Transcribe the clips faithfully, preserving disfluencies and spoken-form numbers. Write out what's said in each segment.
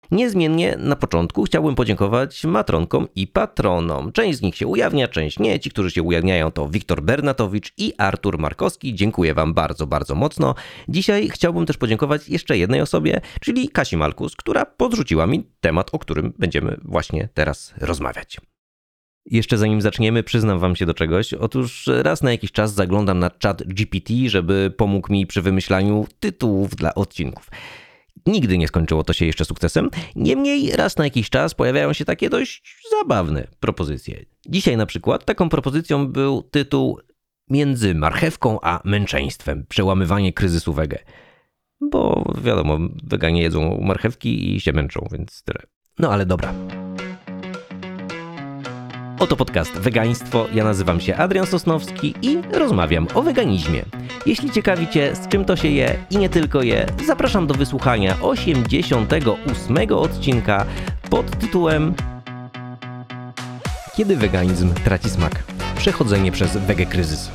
Niezmiennie na początku chciałbym podziękować matronkom i patronom. Część z nich się ujawnia, część nie. Ci, którzy się ujawniają, to Wiktor Bernatowicz i Artur Markowski. Dziękuję wam bardzo, bardzo mocno. Dzisiaj chciałbym też podziękować jeszcze jednej osobie, czyli Kasi Malkus, która podrzuciła mi temat, o którym będziemy właśnie teraz rozmawiać. Jeszcze zanim zaczniemy, przyznam wam się do czegoś. Otóż raz na jakiś czas zaglądam na czat G P T, żeby pomógł mi przy wymyślaniu tytułów dla odcinków. Nigdy nie skończyło to się jeszcze sukcesem, niemniej raz na jakiś czas pojawiają się takie dość zabawne propozycje. Dzisiaj na przykład taką propozycją był tytuł Między marchewką a męczeństwem. Przełamywanie kryzysu wege. Bo wiadomo, weganie jedzą marchewki i się męczą, więc tyle. No ale dobra. Oto podcast Wegaństwo, ja nazywam się Adrian Sosnowski i rozmawiam o weganizmie. Jeśli ciekawi cię, z czym to się je i nie tylko je, zapraszam do wysłuchania osiemdziesiątego ósmego odcinka pod tytułem Kiedy weganizm traci smak? Przechodzenie przez wege-kryzys.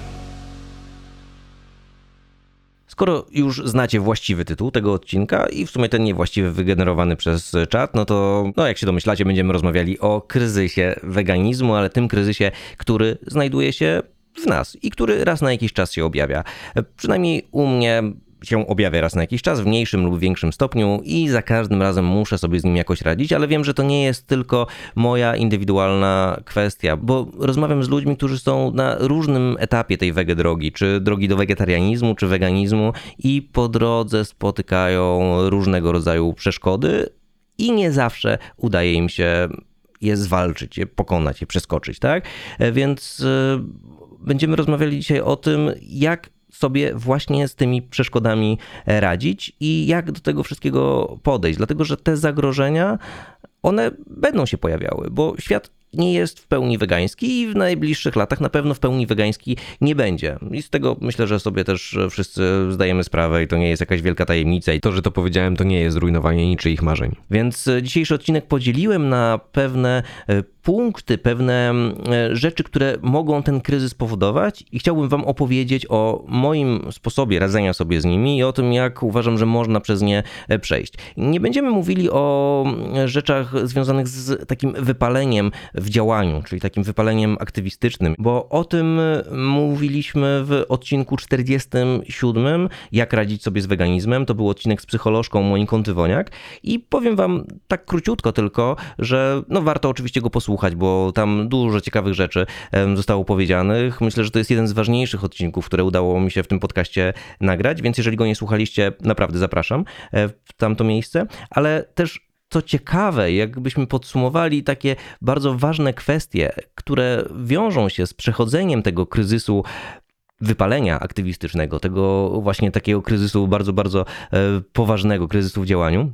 Skoro już znacie właściwy tytuł tego odcinka i w sumie ten niewłaściwy wygenerowany przez czat, no to no jak się domyślacie, będziemy rozmawiali o kryzysie weganizmu, ale tym kryzysie, który znajduje się w nas i który raz na jakiś czas się objawia. Przynajmniej u mnie się objawia raz na jakiś czas, w mniejszym lub większym stopniu i za każdym razem muszę sobie z nim jakoś radzić, ale wiem, że to nie jest tylko moja indywidualna kwestia, bo rozmawiam z ludźmi, którzy są na różnym etapie tej wege drogi, czy drogi do wegetarianizmu, czy weganizmu i po drodze spotykają różnego rodzaju przeszkody i nie zawsze udaje im się je zwalczyć, je pokonać, je przeskoczyć, tak? Więc yy, będziemy rozmawiali dzisiaj o tym, jak sobie właśnie z tymi przeszkodami radzić i jak do tego wszystkiego podejść. Dlatego, że te zagrożenia, one będą się pojawiały, bo świat nie jest w pełni wegański i w najbliższych latach na pewno w pełni wegański nie będzie. I z tego myślę, że sobie też wszyscy zdajemy sprawę i to nie jest jakaś wielka tajemnica i to, że to powiedziałem, to nie jest zrujnowanie niczyich marzeń. Więc dzisiejszy odcinek podzieliłem na pewne punkty, pewne rzeczy, które mogą ten kryzys powodować i chciałbym wam opowiedzieć o moim sposobie radzenia sobie z nimi i o tym, jak uważam, że można przez nie przejść. Nie będziemy mówili o rzeczach związanych z takim wypaleniem w działaniu, czyli takim wypaleniem aktywistycznym, bo o tym mówiliśmy w odcinku czterdziestym siódmym, jak radzić sobie z weganizmem. To był odcinek z psycholożką Moniką Tywoniak i powiem wam tak króciutko tylko, że no warto oczywiście go posłuchać, bo tam dużo ciekawych rzeczy zostało powiedzianych. Myślę, że to jest jeden z ważniejszych odcinków, które udało mi się w tym podcaście nagrać, więc jeżeli go nie słuchaliście, naprawdę zapraszam w tamto miejsce, ale też co ciekawe, jakbyśmy podsumowali takie bardzo ważne kwestie, które wiążą się z przechodzeniem tego kryzysu wypalenia aktywistycznego, tego właśnie takiego kryzysu bardzo, bardzo poważnego, kryzysu w działaniu,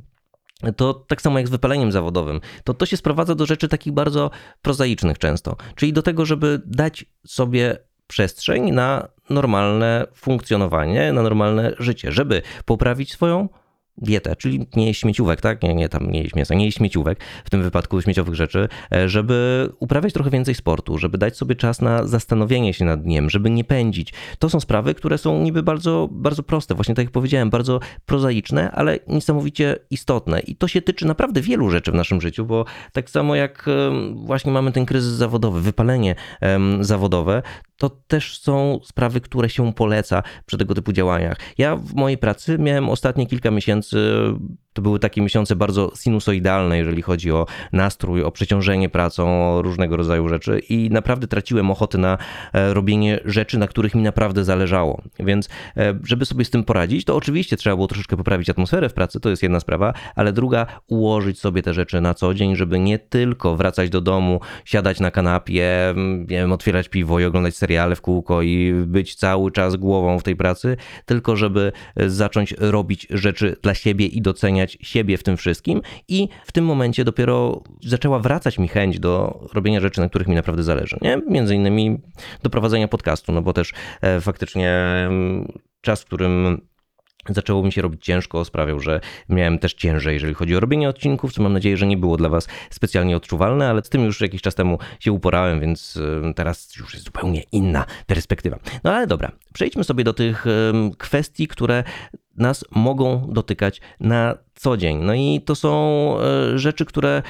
to tak samo jak z wypaleniem zawodowym, to to się sprowadza do rzeczy takich bardzo prozaicznych często, czyli do tego, żeby dać sobie przestrzeń na normalne funkcjonowanie, na normalne życie, żeby poprawić swoją dietę, czyli nie jeść śmieciówek, tak? Nie, nie tam nie jeść mięsa, nie jeść śmieciówek, w tym wypadku śmieciowych rzeczy, żeby uprawiać trochę więcej sportu, żeby dać sobie czas na zastanowienie się nad dniem, żeby nie pędzić. To są sprawy, które są niby bardzo, bardzo proste, właśnie tak jak powiedziałem, bardzo prozaiczne, ale niesamowicie istotne i to się tyczy naprawdę wielu rzeczy w naszym życiu, bo tak samo jak właśnie mamy ten kryzys zawodowy, wypalenie zawodowe, to też są sprawy, które się poleca przy tego typu działaniach. Ja w mojej pracy miałem ostatnie kilka miesięcy, to były takie miesiące bardzo sinusoidalne, jeżeli chodzi o nastrój, o przeciążenie pracą, o różnego rodzaju rzeczy i naprawdę traciłem ochotę na robienie rzeczy, na których mi naprawdę zależało. Więc żeby sobie z tym poradzić, to oczywiście trzeba było troszeczkę poprawić atmosferę w pracy, to jest jedna sprawa, ale druga, ułożyć sobie te rzeczy na co dzień, żeby nie tylko wracać do domu, siadać na kanapie, nie wiem, otwierać piwo i oglądać seriale w kółko i być cały czas głową w tej pracy, tylko żeby zacząć robić rzeczy dla siebie i doceniać siebie w tym wszystkim i w tym momencie dopiero zaczęła wracać mi chęć do robienia rzeczy, na których mi naprawdę zależy, nie? Między innymi do prowadzenia podcastu, no bo też e, faktycznie e, czas, w którym zaczęło mi się robić ciężko, sprawiał, że miałem też ciężej, jeżeli chodzi o robienie odcinków, co mam nadzieję, że nie było dla was specjalnie odczuwalne, ale z tym już jakiś czas temu się uporałem, więc teraz już jest zupełnie inna perspektywa. No ale dobra, przejdźmy sobie do tych kwestii, które nas mogą dotykać na co dzień. No i to są rzeczy, które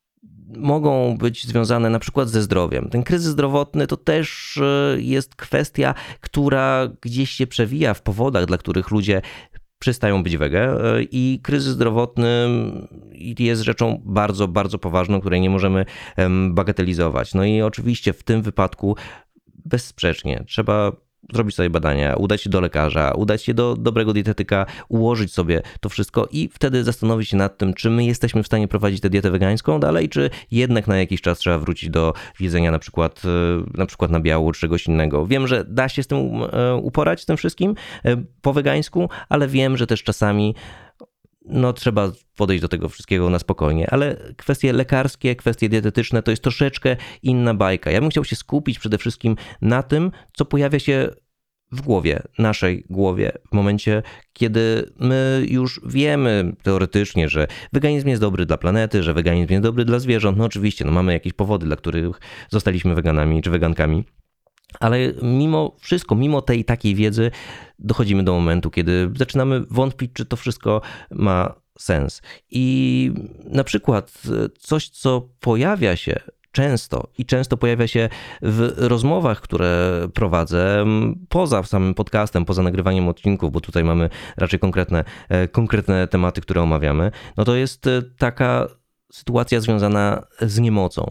mogą być związane na przykład ze zdrowiem. Ten kryzys zdrowotny to też jest kwestia, która gdzieś się przewija w powodach, dla których ludzie przestają być wege, i kryzys zdrowotny jest rzeczą bardzo, bardzo poważną, której nie możemy bagatelizować. No i oczywiście w tym wypadku bezsprzecznie trzeba zrobić sobie badania, udać się do lekarza, udać się do dobrego dietetyka, ułożyć sobie to wszystko i wtedy zastanowić się nad tym, czy my jesteśmy w stanie prowadzić tę dietę wegańską dalej, czy jednak na jakiś czas trzeba wrócić do jedzenia na przykład, na przykład nabiału czy czegoś innego. Wiem, że da się z tym uporać, z tym wszystkim po wegańsku, ale wiem, że też czasami no trzeba podejść do tego wszystkiego na spokojnie, ale kwestie lekarskie, kwestie dietetyczne to jest troszeczkę inna bajka. Ja bym chciał się skupić przede wszystkim na tym, co pojawia się w głowie, naszej głowie, w momencie, kiedy my już wiemy teoretycznie, że weganizm jest dobry dla planety, że weganizm jest dobry dla zwierząt. No oczywiście, no mamy jakieś powody, dla których zostaliśmy weganami czy wegankami. Ale mimo wszystko, mimo tej takiej wiedzy dochodzimy do momentu, kiedy zaczynamy wątpić, czy to wszystko ma sens. I na przykład coś, co pojawia się często i często pojawia się w rozmowach, które prowadzę poza samym podcastem, poza nagrywaniem odcinków, bo tutaj mamy raczej konkretne, konkretne tematy, które omawiamy, no to jest taka sytuacja związana z niemocą,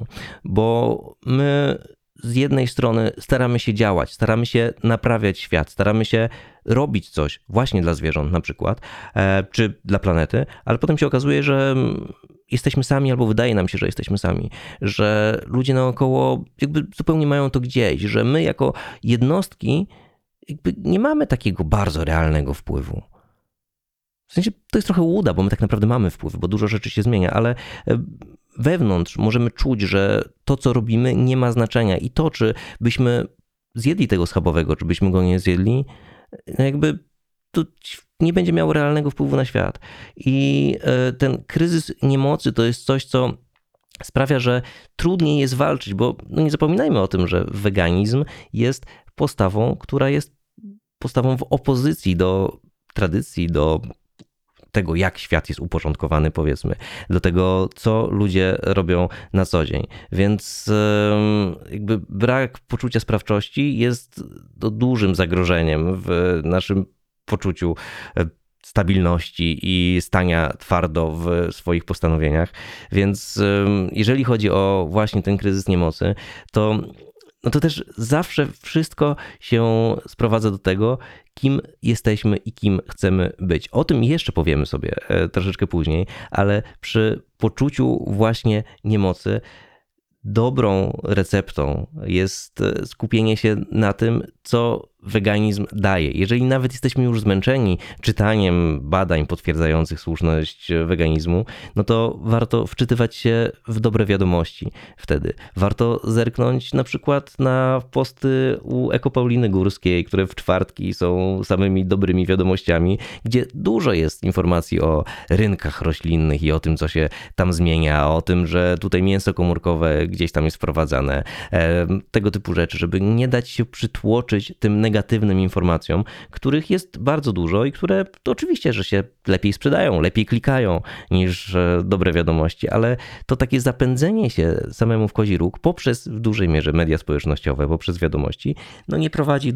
bo my z jednej strony staramy się działać, staramy się naprawiać świat, staramy się robić coś właśnie dla zwierząt na przykład, czy dla planety, ale potem się okazuje, że jesteśmy sami, albo wydaje nam się, że jesteśmy sami, że ludzie naokoło jakby zupełnie mają to gdzieś, że my jako jednostki jakby nie mamy takiego bardzo realnego wpływu. W sensie to jest trochę łuda, bo my tak naprawdę mamy wpływ, bo dużo rzeczy się zmienia, ale wewnątrz możemy czuć, że to, co robimy, nie ma znaczenia i to, czy byśmy zjedli tego schabowego, czy byśmy go nie zjedli, no jakby to nie będzie miało realnego wpływu na świat. I ten kryzys niemocy to jest coś, co sprawia, że trudniej jest walczyć, bo no nie zapominajmy o tym, że weganizm jest postawą, która jest postawą w opozycji do tradycji, do tego, jak świat jest uporządkowany, powiedzmy, do tego, co ludzie robią na co dzień. Więc jakby brak poczucia sprawczości jest dużym zagrożeniem w naszym poczuciu stabilności i stania twardo w swoich postanowieniach. Więc jeżeli chodzi o właśnie ten kryzys niemocy, to no to też zawsze wszystko się sprowadza do tego, kim jesteśmy i kim chcemy być. O tym jeszcze powiemy sobie troszeczkę później, ale przy poczuciu właśnie niemocy dobrą receptą jest skupienie się na tym, co weganizm daje. Jeżeli nawet jesteśmy już zmęczeni czytaniem badań potwierdzających słuszność weganizmu, no to warto wczytywać się w dobre wiadomości wtedy. Warto zerknąć na przykład na posty u Eko Pauliny Górskiej, które w czwartki są samymi dobrymi wiadomościami, gdzie dużo jest informacji o rynkach roślinnych i o tym, co się tam zmienia, o tym, że tutaj mięso komórkowe gdzieś tam jest wprowadzane, tego typu rzeczy, żeby nie dać się przytłoczyć tym negatywnym informacjom, których jest bardzo dużo i które to oczywiście, że się lepiej sprzedają, lepiej klikają niż dobre wiadomości, ale to takie zapędzenie się samemu w kozi róg poprzez w dużej mierze media społecznościowe, poprzez wiadomości, no nie prowadzi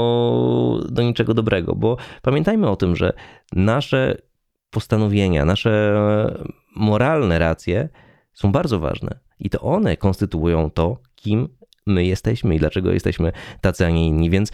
do, do niczego dobrego, bo pamiętajmy o tym, że nasze postanowienia, nasze moralne racje są bardzo ważne i to one konstytuują to, kim my jesteśmy i dlaczego jesteśmy tacy, a nie inni. Więc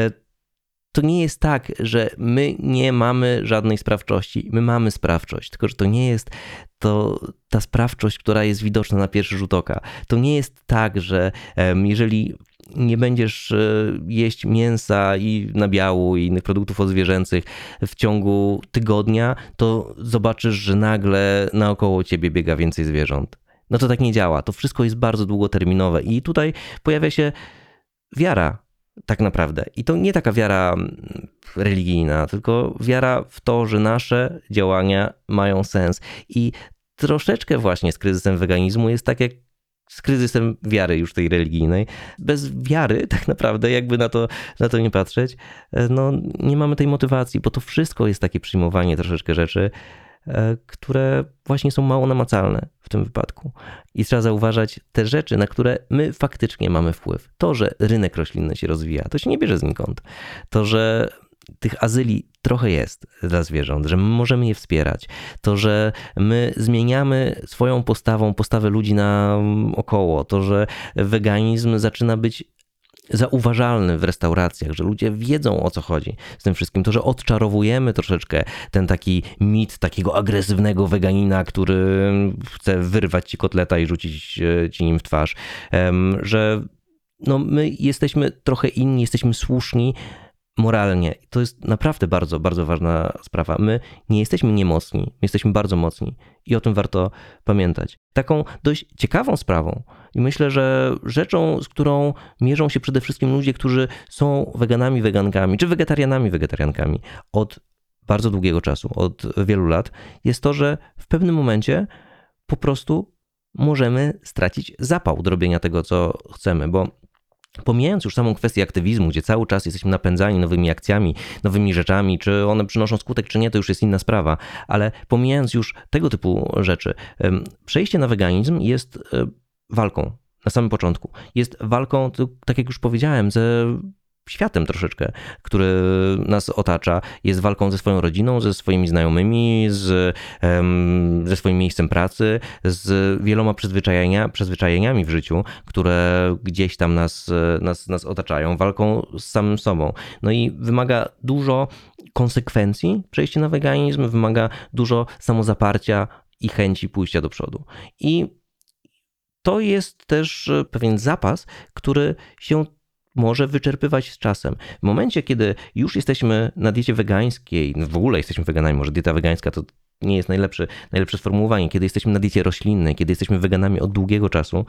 to nie jest tak, że my nie mamy żadnej sprawczości. My mamy sprawczość, tylko że to nie jest to ta sprawczość, która jest widoczna na pierwszy rzut oka. To nie jest tak, że jeżeli nie będziesz jeść mięsa i nabiału i innych produktów odzwierzęcych w ciągu tygodnia, to zobaczysz, że nagle naokoło ciebie biega więcej zwierząt. No to tak nie działa. To wszystko jest bardzo długoterminowe i tutaj pojawia się wiara tak naprawdę. I to nie taka wiara religijna, tylko wiara w to, że nasze działania mają sens. I troszeczkę właśnie z kryzysem weganizmu jest tak jak z kryzysem wiary już tej religijnej. Bez wiary tak naprawdę, jakby na to, na to nie patrzeć, no nie mamy tej motywacji, bo to wszystko jest takie przyjmowanie troszeczkę rzeczy, które właśnie są mało namacalne w tym wypadku. I trzeba zauważać te rzeczy, na które my faktycznie mamy wpływ. To, że rynek roślinny się rozwija, to się nie bierze znikąd. To, że tych azyli trochę jest dla zwierząt, że my możemy je wspierać. To, że my zmieniamy swoją postawą, postawę ludzi naokoło. To, że weganizm zaczyna być zauważalny w restauracjach, że ludzie wiedzą, o co chodzi z tym wszystkim. To, że odczarowujemy troszeczkę ten taki mit takiego agresywnego weganina, który chce wyrwać ci kotleta i rzucić ci nim w twarz. Że no my jesteśmy trochę inni, jesteśmy słuszni moralnie. To jest naprawdę bardzo, bardzo ważna sprawa. My nie jesteśmy niemocni, my jesteśmy bardzo mocni i o tym warto pamiętać. Taką dość ciekawą sprawą i myślę, że rzeczą, z którą mierzą się przede wszystkim ludzie, którzy są weganami, wegankami, czy wegetarianami, wegetariankami od bardzo długiego czasu, od wielu lat, jest to, że w pewnym momencie po prostu możemy stracić zapał do robienia tego, co chcemy, bo pomijając już samą kwestię aktywizmu, gdzie cały czas jesteśmy napędzani nowymi akcjami, nowymi rzeczami, czy one przynoszą skutek, czy nie, to już jest inna sprawa, ale pomijając już tego typu rzeczy, przejście na weganizm jest walką na samym początku. Jest walką, tak jak już powiedziałem, ze światem troszeczkę, który nas otacza, jest walką ze swoją rodziną, ze swoimi znajomymi, z, ze swoim miejscem pracy, z wieloma przyzwyczajenia, przyzwyczajeniami w życiu, które gdzieś tam nas, nas, nas otaczają, walką z samym sobą. No i wymaga dużo konsekwencji przejście na weganizm, wymaga dużo samozaparcia i chęci pójścia do przodu. I to jest też pewien zapas, który się może wyczerpywać z czasem. W momencie, kiedy już jesteśmy na diecie wegańskiej, w ogóle jesteśmy weganami, może dieta wegańska to nie jest najlepsze, najlepsze sformułowanie, kiedy jesteśmy na diecie roślinnej, kiedy jesteśmy weganami od długiego czasu,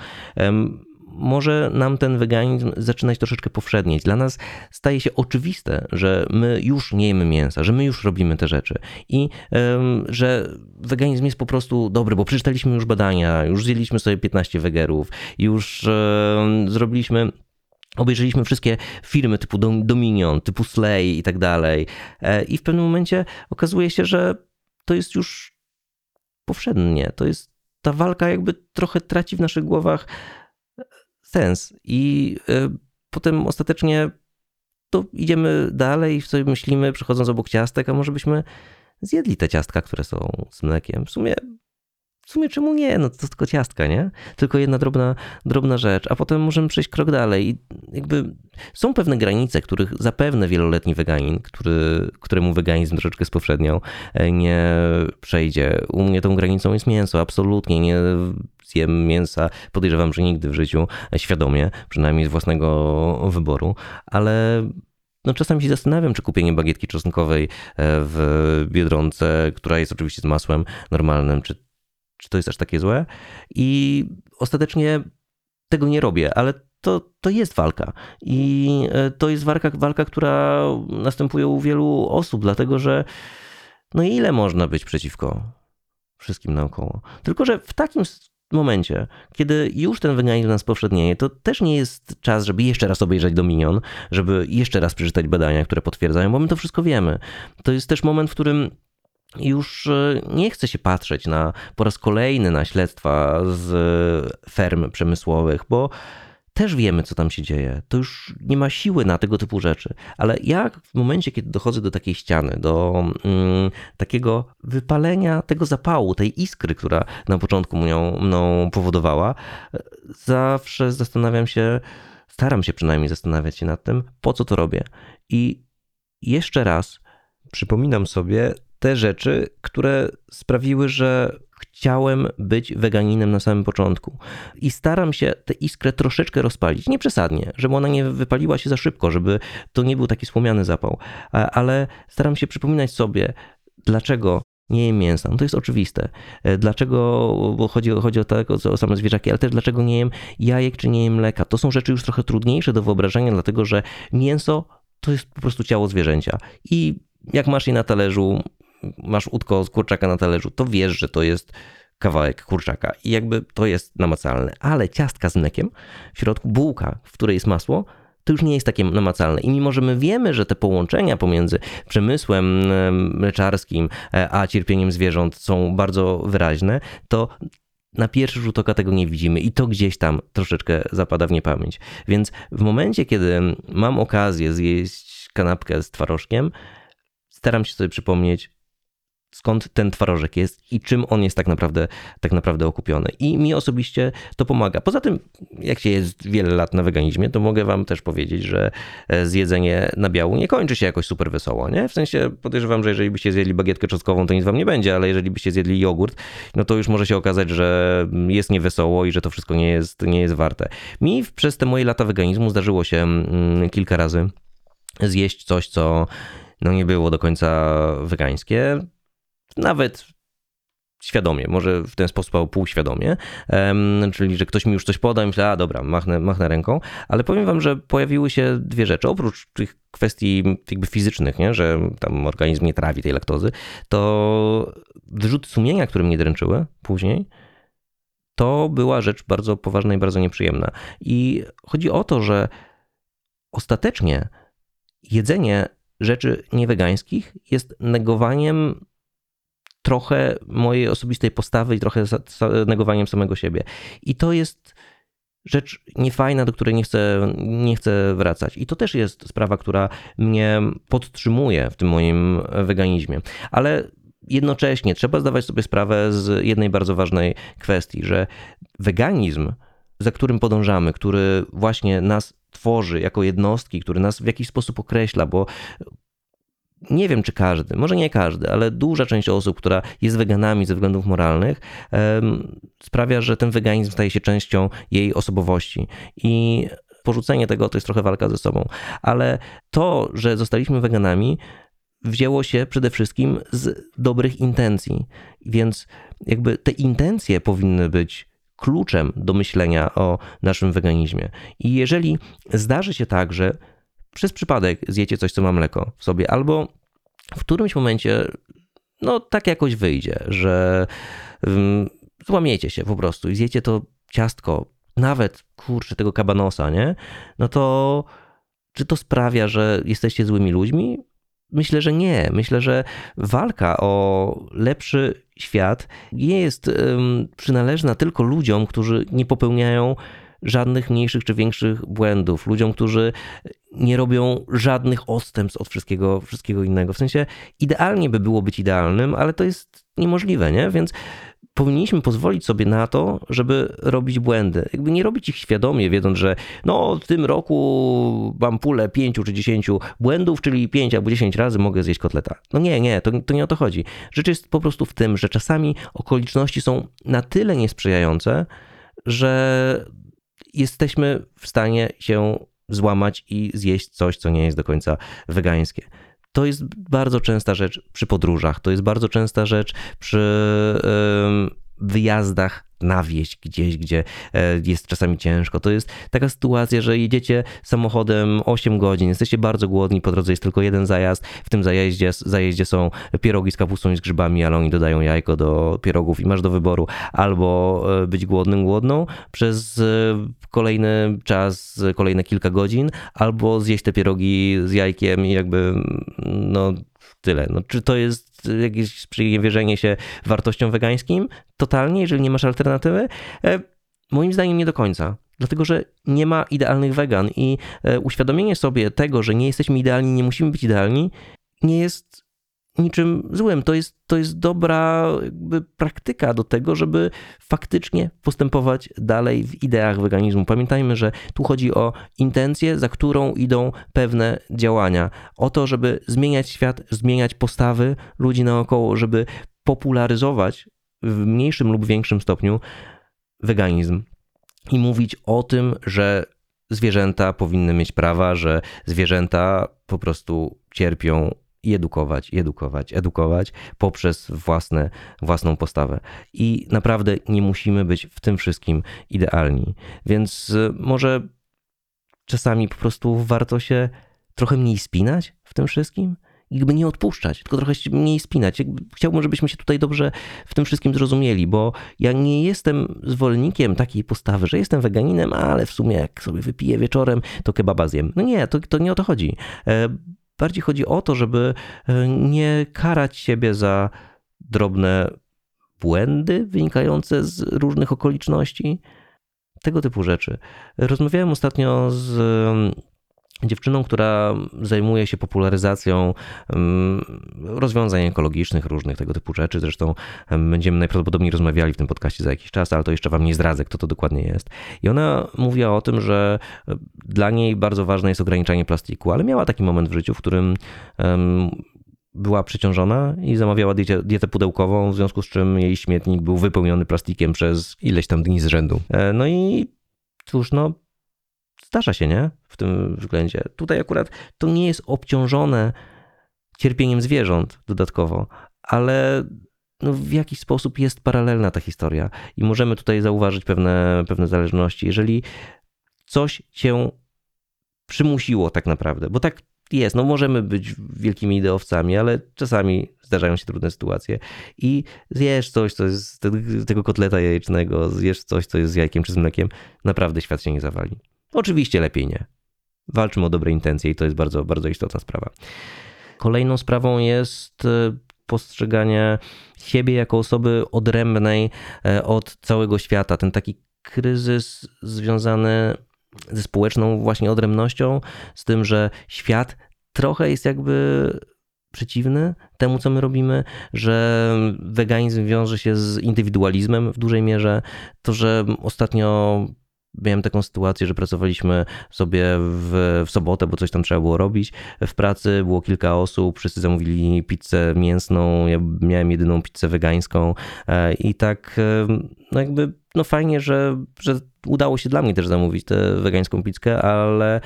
może nam ten weganizm zaczynać troszeczkę powszednieć. Dla nas staje się oczywiste, że my już nie jemy mięsa, że my już robimy te rzeczy i um, że weganizm jest po prostu dobry, bo przeczytaliśmy już badania, już zjedliśmy sobie piętnaście wegerów, już um, zrobiliśmy Obejrzeliśmy wszystkie filmy typu Dominion, typu Slay i tak dalej. I w pewnym momencie okazuje się, że to jest już powszednie. To jest ta walka jakby trochę traci w naszych głowach sens. I potem ostatecznie to idziemy dalej i sobie myślimy, przechodząc obok ciastek, a może byśmy zjedli te ciastka, które są z mlekiem. W sumie W sumie czemu nie? No to tylko ciastka, nie? Tylko jedna drobna, drobna rzecz, a potem możemy przejść krok dalej. I jakby są pewne granice, których zapewne wieloletni weganin, który, któremu weganizm troszeczkę spowszedniał, nie przejdzie. U mnie tą granicą jest mięso, absolutnie nie zjem mięsa, podejrzewam, że nigdy w życiu, świadomie, przynajmniej z własnego wyboru, ale no czasami się zastanawiam, czy kupienie bagietki czosnkowej w Biedronce, która jest oczywiście z masłem normalnym, czy Czy to jest aż takie złe? I ostatecznie tego nie robię, ale to, to jest walka. I to jest walka, walka, która następuje u wielu osób, dlatego że no ile można być przeciwko wszystkim naokoło? Tylko że w takim momencie, kiedy już ten weganizm nas powszednieje, to też nie jest czas, żeby jeszcze raz obejrzeć Dominion, żeby jeszcze raz przeczytać badania, które potwierdzają, bo my to wszystko wiemy. To jest też moment, w którym już nie chce się patrzeć na, po raz kolejny na śledztwa z ferm przemysłowych, bo też wiemy, co tam się dzieje. To już nie ma siły na tego typu rzeczy. Ale ja w momencie, kiedy dochodzę do takiej ściany, do mm, takiego wypalenia tego zapału, tej iskry, która na początku mną, mną powodowała, zawsze zastanawiam się, staram się przynajmniej zastanawiać się nad tym, po co to robię. I jeszcze raz przypominam sobie te rzeczy, które sprawiły, że chciałem być weganinem na samym początku. I staram się tę iskrę troszeczkę rozpalić. Nie przesadnie, żeby ona nie wypaliła się za szybko, żeby to nie był taki wspomniany zapał. Ale staram się przypominać sobie, dlaczego nie jem mięsa. No to jest oczywiste. Dlaczego, bo chodzi, chodzi o, tak, o same zwierzaki, ale też dlaczego nie jem jajek czy nie jem mleka. To są rzeczy już trochę trudniejsze do wyobrażenia, dlatego że mięso to jest po prostu ciało zwierzęcia. I jak masz je na talerzu, masz udko z kurczaka na talerzu, to wiesz, że to jest kawałek kurczaka i jakby to jest namacalne. Ale ciastka z mlekiem, w środku bułka, w której jest masło, to już nie jest takie namacalne. I mimo, że my wiemy, że te połączenia pomiędzy przemysłem mleczarskim a cierpieniem zwierząt są bardzo wyraźne, to na pierwszy rzut oka tego nie widzimy i to gdzieś tam troszeczkę zapada w niepamięć. Więc w momencie, kiedy mam okazję zjeść kanapkę z twarożkiem, staram się sobie przypomnieć, skąd ten twarożek jest i czym on jest tak naprawdę, tak naprawdę okupiony. I mi osobiście to pomaga. Poza tym, jak się jest wiele lat na weganizmie, to mogę wam też powiedzieć, że zjedzenie nabiału nie kończy się jakoś super wesoło, nie? W sensie podejrzewam, że jeżeli byście zjedli bagietkę czosnkową, to nic wam nie będzie, ale jeżeli byście zjedli jogurt, no to już może się okazać, że jest niewesoło i że to wszystko nie jest, nie jest warte. Mi przez te moje lata weganizmu zdarzyło się kilka razy zjeść coś, co no nie było do końca wegańskie. Nawet świadomie, może w ten sposób półświadomie, um, czyli że ktoś mi już coś poda i myślę, a dobra, machnę, machnę ręką, ale powiem wam, że pojawiły się dwie rzeczy. Oprócz tych kwestii jakby fizycznych, nie? Że tam organizm nie trawi tej laktozy, to wyrzuty sumienia, które mnie dręczyły później, to była rzecz bardzo poważna i bardzo nieprzyjemna. I chodzi o to, że ostatecznie jedzenie rzeczy niewegańskich jest negowaniem trochę mojej osobistej postawy i trochę negowaniem samego siebie. I to jest rzecz niefajna, do której nie chcę, nie chcę wracać. I to też jest sprawa, która mnie podtrzymuje w tym moim weganizmie. Ale jednocześnie trzeba zdawać sobie sprawę z jednej bardzo ważnej kwestii, że weganizm, za którym podążamy, który właśnie nas tworzy jako jednostki, który nas w jakiś sposób określa, bo nie wiem, czy każdy, może nie każdy, ale duża część osób, która jest weganami ze względów moralnych, sprawia, że ten weganizm staje się częścią jej osobowości. I porzucenie tego to jest trochę walka ze sobą. Ale to, że zostaliśmy weganami, wzięło się przede wszystkim z dobrych intencji. Więc jakby te intencje powinny być kluczem do myślenia o naszym weganizmie. I jeżeli zdarzy się tak, że przez przypadek zjecie coś, co ma mleko w sobie, albo w którymś momencie, no tak jakoś wyjdzie, że um, złamiecie się po prostu i zjecie to ciastko, nawet, kurczę, tego kabanosa, nie? No to czy to sprawia, że jesteście złymi ludźmi? Myślę, że nie. Myślę, że walka o lepszy świat nie jest um, przynależna tylko ludziom, którzy nie popełniają żadnych mniejszych czy większych błędów, ludziom, którzy nie robią żadnych odstępstw od wszystkiego, wszystkiego innego. W sensie idealnie by było być idealnym, ale to jest niemożliwe, nie? Więc powinniśmy pozwolić sobie na to, żeby robić błędy. Jakby nie robić ich świadomie, wiedząc, że no w tym roku mam pulę pięciu czy dziesięciu błędów, czyli pięć albo dziesięć razy mogę zjeść kotleta. No nie, nie, to, to nie o to chodzi. Rzecz jest po prostu w tym, że czasami okoliczności są na tyle niesprzyjające, że jesteśmy w stanie się złamać i zjeść coś, co nie jest do końca wegańskie. To jest bardzo częsta rzecz przy podróżach, to jest bardzo częsta rzecz przy yy, wyjazdach na wieś gdzieś, gdzie jest czasami ciężko. To jest taka sytuacja, że jedziecie samochodem osiem godzin, jesteście bardzo głodni, po drodze jest tylko jeden zajazd, w tym zajeździe, zajeździe są pierogi z kapustą i z grzybami, ale oni dodają jajko do pierogów i masz do wyboru albo być głodnym, głodną przez kolejny czas, kolejne kilka godzin, albo zjeść te pierogi z jajkiem i jakby no tyle. No, czy to jest jakieś sprzeniewierzenie się wartościom wegańskim? Totalnie, jeżeli nie masz alternatywy? E, moim zdaniem nie do końca. Dlatego, że nie ma idealnych wegan i e, uświadomienie sobie tego, że nie jesteśmy idealni, nie musimy być idealni, nie jest niczym złym. To jest, to jest dobra jakby praktyka do tego, żeby faktycznie postępować dalej w ideach weganizmu. Pamiętajmy, że tu chodzi o intencję, za którą idą pewne działania. O to, żeby zmieniać świat, zmieniać postawy ludzi naokoło, żeby popularyzować w mniejszym lub większym stopniu weganizm i mówić o tym, że zwierzęta powinny mieć prawa, że zwierzęta po prostu cierpią i edukować, i edukować, edukować poprzez własne, własną postawę. I naprawdę nie musimy być w tym wszystkim idealni. Więc może czasami po prostu warto się trochę mniej spinać w tym wszystkim jakby nie odpuszczać, tylko trochę się mniej spinać. Jakby chciałbym, żebyśmy się tutaj dobrze w tym wszystkim zrozumieli, bo ja nie jestem zwolennikiem takiej postawy, że jestem weganinem, ale w sumie jak sobie wypiję wieczorem, to kebaba zjem. No nie, to, to nie o to chodzi. Bardziej chodzi o to, żeby nie karać siebie za drobne błędy wynikające z różnych okoliczności, tego typu rzeczy. Rozmawiałem ostatnio z dziewczyną, która zajmuje się popularyzacją rozwiązań ekologicznych, różnych tego typu rzeczy. Zresztą będziemy najprawdopodobniej rozmawiali w tym podcaście za jakiś czas, ale to jeszcze wam nie zdradzę, kto to dokładnie jest. I ona mówiła o tym, że dla niej bardzo ważne jest ograniczanie plastiku, ale miała taki moment w życiu, w którym była przeciążona i zamawiała dietę, dietę pudełkową, w związku z czym jej śmietnik był wypełniony plastikiem przez ileś tam dni z rzędu. No i cóż, no zdarza się, nie? W tym względzie. Tutaj akurat to nie jest obciążone cierpieniem zwierząt dodatkowo, ale no w jakiś sposób jest paralelna ta historia i możemy tutaj zauważyć pewne, pewne zależności. Jeżeli coś cię przymusiło tak naprawdę, bo tak jest, no możemy być wielkimi ideowcami, ale czasami zdarzają się trudne sytuacje i zjesz coś, co jest z tego kotleta jajecznego, zjesz coś, co jest z jajkiem czy z mlekiem, naprawdę świat się nie zawali. Oczywiście lepiej nie. Walczmy o dobre intencje i to jest bardzo, bardzo istotna sprawa. Kolejną sprawą jest postrzeganie siebie jako osoby odrębnej od całego świata. Ten taki kryzys związany ze społeczną właśnie odrębnością, z tym, że świat trochę jest jakby przeciwny temu, co my robimy, że weganizm wiąże się z indywidualizmem w dużej mierze. To, że ostatnio miałem taką sytuację, że pracowaliśmy sobie w, w sobotę, bo coś tam trzeba było robić. W pracy było kilka osób, wszyscy zamówili pizzę mięsną, ja miałem jedyną pizzę wegańską i tak no jakby no fajnie, że, że udało się dla mnie też zamówić tę wegańską pizzkę, ale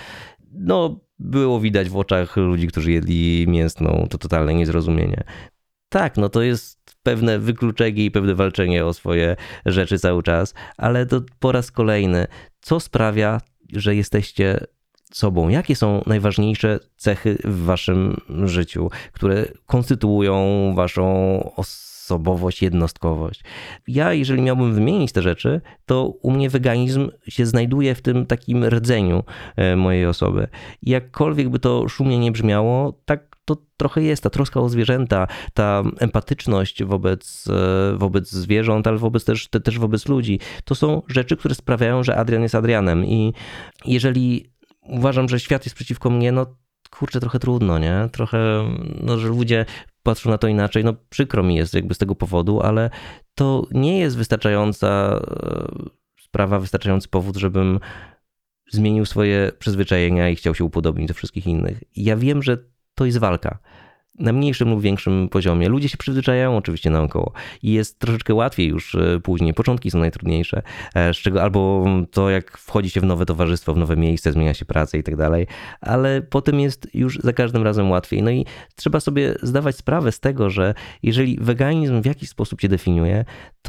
no było widać w oczach ludzi, którzy jedli mięsną, to totalne niezrozumienie. Tak, no to jest pewne wykluczenie i pewne walczenie o swoje rzeczy cały czas, ale to po raz kolejny, co sprawia, że jesteście sobą? Jakie są najważniejsze cechy w waszym życiu, które konstytuują waszą osobowość, jednostkowość? Ja, jeżeli miałbym wymienić te rzeczy, to u mnie weganizm się znajduje w tym takim rdzeniu mojej osoby. Jakkolwiek by to szumnie nie brzmiało, tak to trochę jest ta troska o zwierzęta, ta empatyczność wobec, wobec zwierząt, ale wobec też, też wobec ludzi. To są rzeczy, które sprawiają, że Adrian jest Adrianem i jeżeli uważam, że świat jest przeciwko mnie, no kurczę, trochę trudno, nie? Trochę, no, że ludzie patrzą na to inaczej, no przykro mi jest jakby z tego powodu, ale to nie jest wystarczająca sprawa, wystarczający powód, żebym zmienił swoje przyzwyczajenia i chciał się upodobnić do wszystkich innych. Ja wiem, że to jest walka. Na mniejszym lub większym poziomie. Ludzie się przyzwyczajają oczywiście naokoło i jest troszeczkę łatwiej już później. Początki są najtrudniejsze, z czego albo to, jak wchodzi się w nowe towarzystwo, w nowe miejsce, zmienia się pracę i tak dalej, ale potem jest już za każdym razem łatwiej. No i trzeba sobie zdawać sprawę z tego, że jeżeli weganizm w jakiś sposób cię definiuje,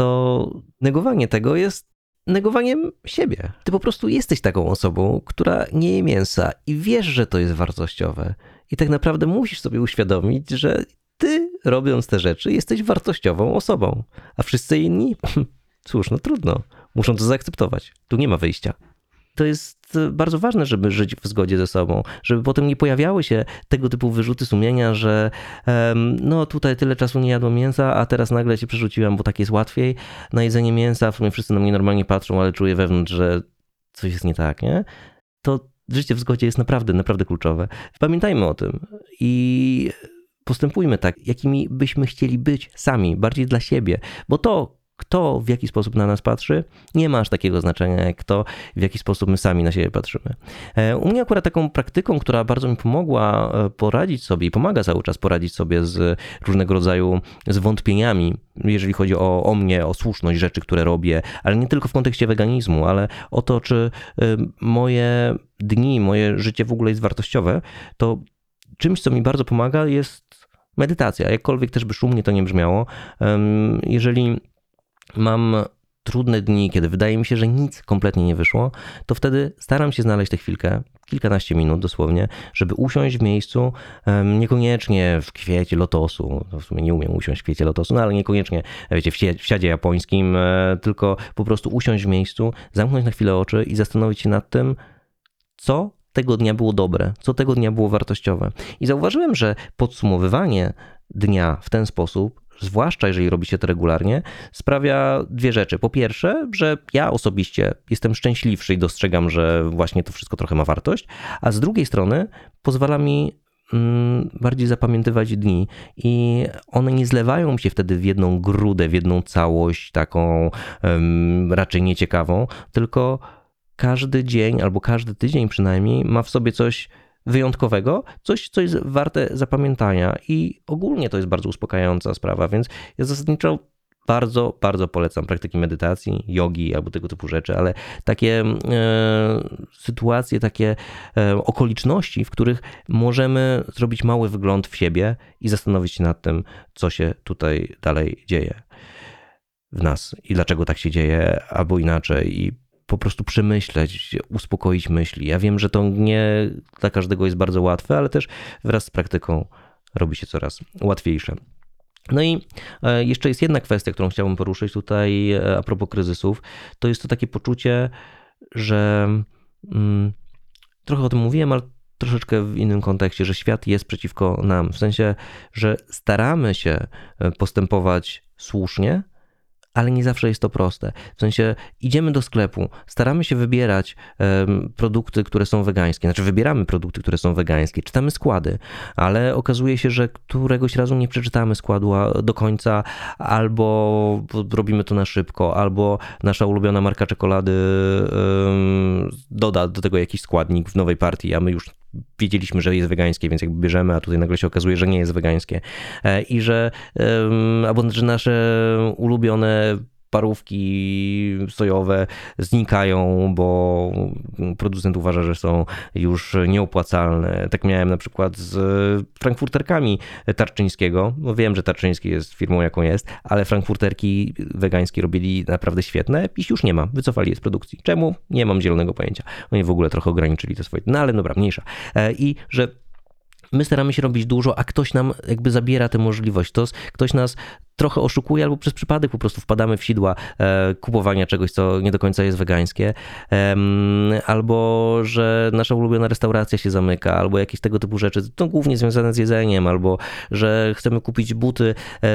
to negowanie tego jest negowaniem siebie. Ty po prostu jesteś taką osobą, która nie je mięsa i wiesz, że to jest wartościowe. I tak naprawdę musisz sobie uświadomić, że ty, robiąc te rzeczy, jesteś wartościową osobą. A wszyscy inni? Cóż, no trudno. Muszą to zaakceptować. Tu nie ma wyjścia. To jest bardzo ważne, żeby żyć w zgodzie ze sobą, żeby potem nie pojawiały się tego typu wyrzuty sumienia, że um, no tutaj tyle czasu nie jadłem mięsa, a teraz nagle się przerzuciłem, bo tak jest łatwiej na jedzenie mięsa, w sumie wszyscy na mnie normalnie patrzą, ale czuję wewnątrz, że coś jest nie tak, nie? To życie w zgodzie jest naprawdę, naprawdę kluczowe. Pamiętajmy o tym i postępujmy tak, jakimi byśmy chcieli być sami, bardziej dla siebie, bo to, kto w jaki sposób na nas patrzy, nie ma aż takiego znaczenia, jak to, w jaki sposób my sami na siebie patrzymy. U mnie akurat taką praktyką, która bardzo mi pomogła poradzić sobie i pomaga cały czas poradzić sobie z różnego rodzaju zwątpieniami, jeżeli chodzi o, o mnie, o słuszność rzeczy, które robię, ale nie tylko w kontekście weganizmu, ale o to, czy moje dni, moje życie w ogóle jest wartościowe, to czymś, co mi bardzo pomaga, jest medytacja. Jakkolwiek też by szumnie to nie brzmiało. Jeżeli mam trudne dni, kiedy wydaje mi się, że nic kompletnie nie wyszło, to wtedy staram się znaleźć tę chwilkę, kilkanaście minut dosłownie, żeby usiąść w miejscu, niekoniecznie w kwiecie lotosu, w sumie nie umiem usiąść w kwiecie lotosu, no ale niekoniecznie, wiecie, w siadzie japońskim, tylko po prostu usiąść w miejscu, zamknąć na chwilę oczy i zastanowić się nad tym, co tego dnia było dobre, co tego dnia było wartościowe. I zauważyłem, że podsumowywanie dnia w ten sposób, zwłaszcza jeżeli robi się to regularnie, sprawia dwie rzeczy. Po pierwsze, że ja osobiście jestem szczęśliwszy i dostrzegam, że właśnie to wszystko trochę ma wartość, a z drugiej strony pozwala mi mm, bardziej zapamiętywać dni i one nie zlewają mi się wtedy w jedną grudę, w jedną całość taką um, raczej nieciekawą, tylko każdy dzień albo każdy tydzień przynajmniej ma w sobie coś wyjątkowego, coś, co jest warte zapamiętania i ogólnie to jest bardzo uspokajająca sprawa, więc ja zasadniczo bardzo, bardzo polecam praktyki medytacji, jogi albo tego typu rzeczy, ale takie e, sytuacje, takie e, okoliczności, w których możemy zrobić mały wygląd w siebie i zastanowić się nad tym, co się tutaj dalej dzieje w nas i dlaczego tak się dzieje, albo inaczej i po prostu przemyśleć, uspokoić myśli. Ja wiem, że to nie dla każdego jest bardzo łatwe, ale też wraz z praktyką robi się coraz łatwiejsze. No i jeszcze jest jedna kwestia, którą chciałbym poruszyć tutaj a propos kryzysów. To jest to takie poczucie, że hmm, trochę o tym mówiłem, ale troszeczkę w innym kontekście, że świat jest przeciwko nam. W sensie, że staramy się postępować słusznie, ale nie zawsze jest to proste. W sensie idziemy do sklepu, staramy się wybierać um, produkty, które są wegańskie, znaczy wybieramy produkty, które są wegańskie, czytamy składy, ale okazuje się, że któregoś razu nie przeczytamy składu do końca, albo robimy to na szybko, albo nasza ulubiona marka czekolady um, doda do tego jakiś składnik w nowej partii, a my już wiedzieliśmy, że jest wegańskie, więc jakby bierzemy, a tutaj nagle się okazuje, że nie jest wegańskie. I że, albo że nasze ulubione parówki sojowe znikają, bo producent uważa, że są już nieopłacalne. Tak miałem na przykład z frankfurterkami Tarczyńskiego. No wiem, że Tarczyński jest firmą, jaką jest, ale frankfurterki wegańskie robili naprawdę świetne. Ich już nie ma. Wycofali je z produkcji. Czemu? Nie mam zielonego pojęcia. Oni w ogóle trochę ograniczyli te swoje... No ale dobra, mniejsza. I że my staramy się robić dużo, a ktoś nam jakby zabiera tę możliwość. To ktoś nas trochę oszukuje albo przez przypadek po prostu wpadamy w sidła e, kupowania czegoś, co nie do końca jest wegańskie, e, albo że nasza ulubiona restauracja się zamyka, albo jakieś tego typu rzeczy, to głównie związane z jedzeniem, albo że chcemy kupić buty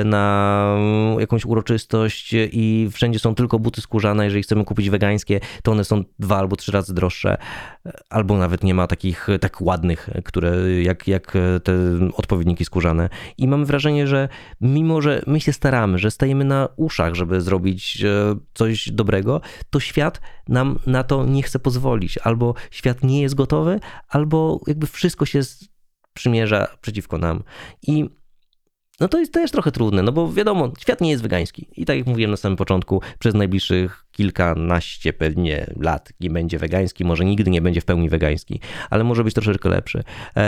na jakąś uroczystość i wszędzie są tylko buty skórzane, jeżeli chcemy kupić wegańskie, to one są dwa albo trzy razy droższe, albo nawet nie ma takich tak ładnych, które jak, jak te odpowiedniki skórzane. I mam wrażenie, że mimo, że my się staramy, że stajemy na uszach, żeby zrobić coś dobrego, to świat nam na to nie chce pozwolić. Albo świat nie jest gotowy, albo jakby wszystko się przymierza przeciwko nam. I no to jest też trochę trudne, no bo wiadomo, świat nie jest wegański. I tak jak mówiłem na samym początku, przez najbliższych kilkanaście pewnie lat nie będzie wegański, może nigdy nie będzie w pełni wegański, ale może być troszeczkę lepszy.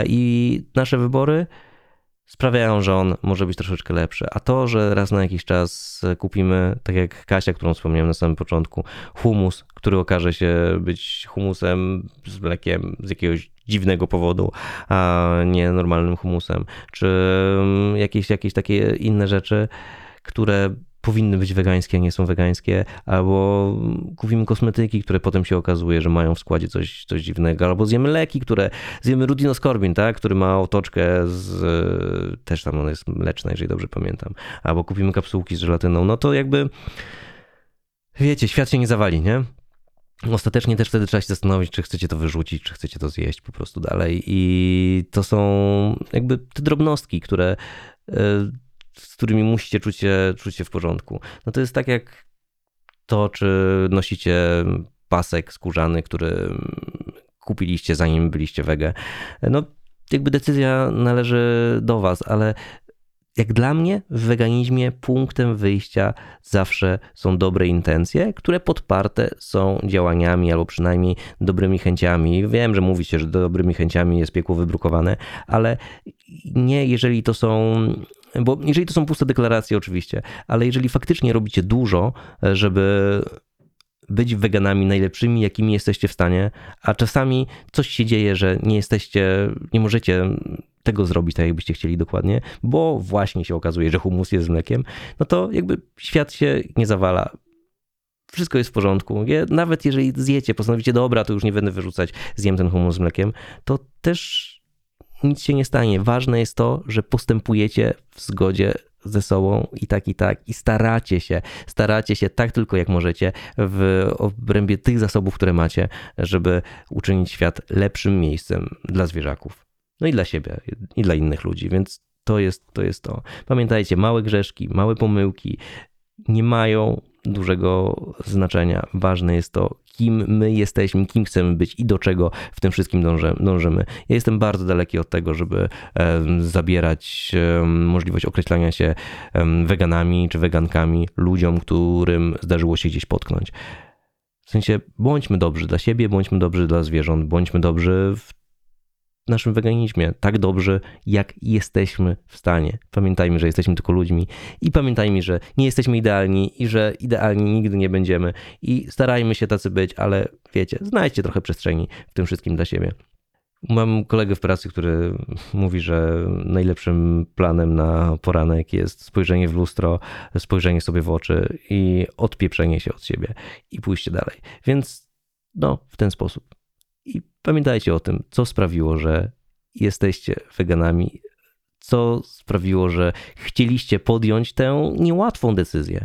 I nasze wybory sprawiają, że on może być troszeczkę lepszy. A to, że raz na jakiś czas kupimy, tak jak Kasia, którą wspomniałem na samym początku, humus, który okaże się być humusem z mlekiem z jakiegoś dziwnego powodu, a nie normalnym humusem, czy jakieś, jakieś takie inne rzeczy, które powinny być wegańskie, a nie są wegańskie, albo kupimy kosmetyki, które potem się okazuje, że mają w składzie coś, coś dziwnego, albo zjemy leki, które, zjemy rudinoskorbin, tak, który ma otoczkę z, też tam ona jest mleczna, jeżeli dobrze pamiętam, albo kupimy kapsułki z żelatyną, no to jakby, wiecie, świat się nie zawali, nie? Ostatecznie też wtedy trzeba się zastanowić, czy chcecie to wyrzucić, czy chcecie to zjeść po prostu dalej i to są jakby te drobnostki, które z którymi musicie czuć się, czuć się w porządku. No to jest tak jak to, czy nosicie pasek skórzany, który kupiliście zanim byliście wege. No jakby decyzja należy do was, ale jak dla mnie w weganizmie punktem wyjścia zawsze są dobre intencje, które podparte są działaniami albo przynajmniej dobrymi chęciami. Wiem, że mówi się, że dobrymi chęciami jest piekło wybrukowane, ale nie jeżeli to są Bo jeżeli to są puste deklaracje oczywiście, ale jeżeli faktycznie robicie dużo, żeby być weganami najlepszymi, jakimi jesteście w stanie, a czasami coś się dzieje, że nie jesteście, nie możecie tego zrobić tak, jakbyście chcieli dokładnie, bo właśnie się okazuje, że hummus jest z mlekiem, no to jakby świat się nie zawala. Wszystko jest w porządku. Nawet jeżeli zjecie, postanowicie, dobra, to już nie będę wyrzucać, zjem ten hummus z mlekiem, to też nic się nie stanie. Ważne jest to, że postępujecie w zgodzie ze sobą i tak, i tak. I staracie się, staracie się tak tylko jak możecie w obrębie tych zasobów, które macie, żeby uczynić świat lepszym miejscem dla zwierzaków. No i dla siebie, i dla innych ludzi. Więc to jest to. Jest to. Pamiętajcie, małe grzeszki, małe pomyłki nie mają dużego znaczenia. Ważne jest to, kim my jesteśmy, kim chcemy być i do czego w tym wszystkim dążymy. Ja jestem bardzo daleki od tego, żeby zabierać możliwość określania się weganami czy wegankami ludziom, którym zdarzyło się gdzieś potknąć. W sensie bądźmy dobrzy dla siebie, bądźmy dobrzy dla zwierząt, bądźmy dobrzy w naszym weganizmie, tak dobrzy, jak jesteśmy w stanie. Pamiętajmy, że jesteśmy tylko ludźmi i pamiętajmy, że nie jesteśmy idealni i że idealni nigdy nie będziemy i starajmy się tacy być, ale wiecie, znajdźcie trochę przestrzeni w tym wszystkim dla siebie. Mam kolegę w pracy, który mówi, że najlepszym planem na poranek jest spojrzenie w lustro, spojrzenie sobie w oczy i odpieprzenie się od siebie i pójście dalej. Więc no, w ten sposób. I pamiętajcie o tym, co sprawiło, że jesteście weganami, co sprawiło, że chcieliście podjąć tę niełatwą decyzję,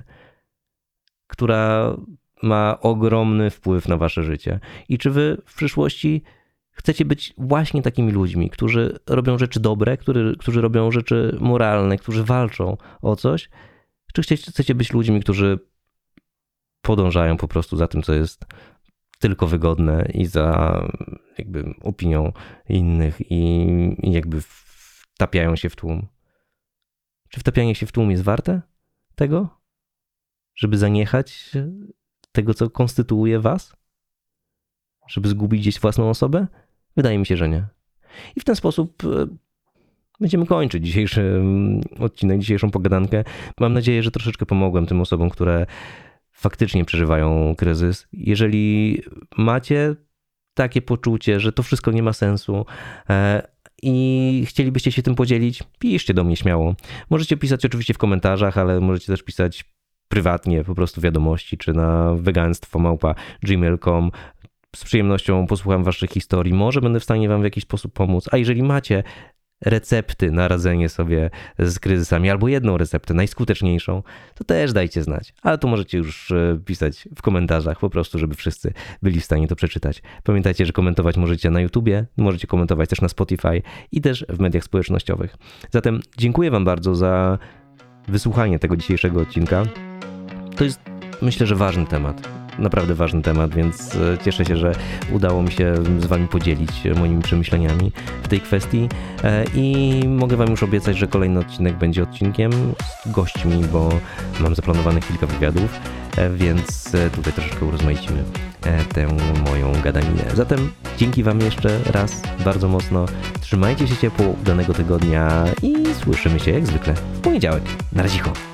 która ma ogromny wpływ na wasze życie. I czy wy w przyszłości chcecie być właśnie takimi ludźmi, którzy robią rzeczy dobre, którzy, którzy robią rzeczy moralne, którzy walczą o coś, czy chcecie, chcecie być ludźmi, którzy podążają po prostu za tym, co jest tylko wygodne i za jakby opinią innych i, i jakby wtapiają się w tłum. Czy wtapianie się w tłum jest warte tego? Żeby zaniechać tego, co konstytuuje was? Żeby zgubić gdzieś własną osobę? Wydaje mi się, że nie. I w ten sposób będziemy kończyć dzisiejszy odcinek, dzisiejszą pogadankę. Mam nadzieję, że troszeczkę pomogłem tym osobom, które faktycznie przeżywają kryzys. Jeżeli macie takie poczucie, że to wszystko nie ma sensu i chcielibyście się tym podzielić, piszcie do mnie śmiało. Możecie pisać oczywiście w komentarzach, ale możecie też pisać prywatnie, po prostu wiadomości, czy na weganstwo małpa gmail kropka com. Z przyjemnością posłucham waszych historii. Może będę w stanie wam w jakiś sposób pomóc. A jeżeli macie recepty na radzenie sobie z kryzysami, albo jedną receptę, najskuteczniejszą, to też dajcie znać. Ale to możecie już pisać w komentarzach, po prostu, żeby wszyscy byli w stanie to przeczytać. Pamiętajcie, że komentować możecie na YouTubie, możecie komentować też na Spotify i też w mediach społecznościowych. Zatem dziękuję wam bardzo za wysłuchanie tego dzisiejszego odcinka. To jest, myślę, że ważny temat. Naprawdę ważny temat, więc cieszę się, że udało mi się z wami podzielić moimi przemyśleniami w tej kwestii i mogę wam już obiecać, że kolejny odcinek będzie odcinkiem z gośćmi, bo mam zaplanowanych kilka wywiadów, więc tutaj troszeczkę urozmaicimy tę moją gadaninę. Zatem dzięki wam jeszcze raz bardzo mocno. Trzymajcie się ciepło, udanego tygodnia i słyszymy się jak zwykle w poniedziałek. Na razie.